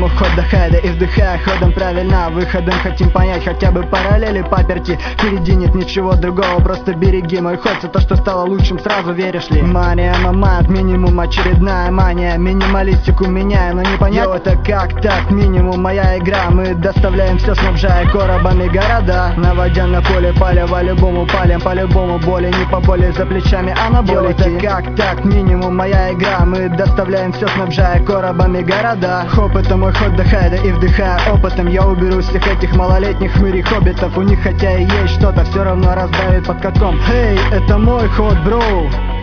мой ход до хайда и вдыхая ходом правильно, выходом хотим понять хотя бы параллели паперти. Впереди нет ничего другого, просто береги мой ход. Все то, что стало лучшим, сразу веришь ли? Мания мамат, минимум очередная мания. Минималистику меняю, но не понять. Йо, это как так? Минимум моя игра. Мы доставляем все, снабжая коробами города. Наводя на поле паля, по-любому палим, по-любому боли. Не по боли за плечами, а на боли. Это как так? Минимум моя игра. Мы доставляем все, снабжая коробами города. Хоп, это мой ход до хайда и вдыхая опытом. Я уберу всех этих малолетних хмырей хоббитов. У них хотя и есть что-то, все равно раздавит под катком. Эй, это мой ход, бро.